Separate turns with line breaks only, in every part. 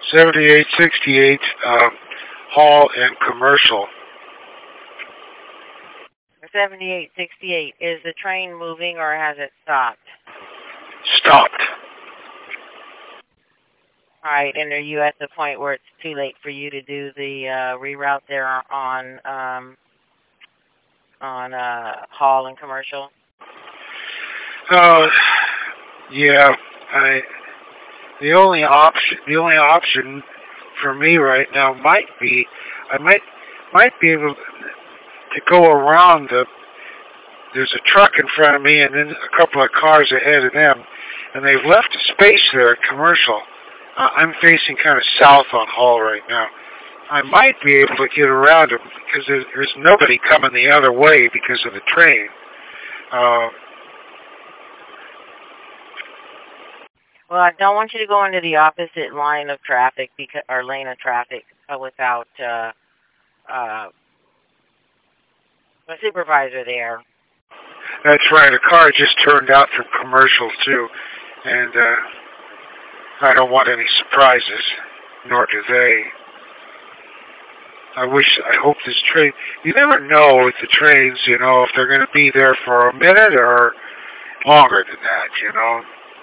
7868, Hall and Commercial.
7868. Is the train moving or has it stopped?
Stopped.
All right, and are you at the point where it's too late for you to do the reroute there on Hall and Commercial?
Oh, yeah. The only option for me right now might be I might be able to go around there's a truck in front of me and then a couple of cars ahead of them, and they've left a space there at Commercial. I'm facing kind of south on Hall right now. I might be able to get around them because there's nobody coming the other way because of the train.
Well, I don't want you to go into the opposite line of traffic or lane of traffic without a supervisor there.
That's right. A car just turned out from Commercial too, and I don't want any surprises, nor do they. I hope this train. You never know with the trains, if they're going to be there for a minute or longer than that.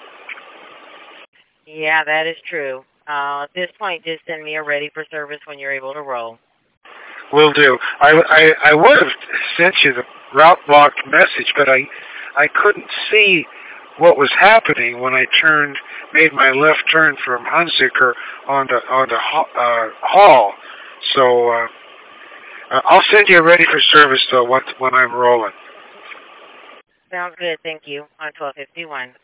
Yeah, that is true. At this point, just send me a ready for service when you're able to roll.
Will do. I would have sent you the route blocked message, but I couldn't see what was happening when I made my left turn from Hunziker onto Hall. So I'll send you a ready for service though when I'm rolling.
Sounds good. Thank you. On 1251.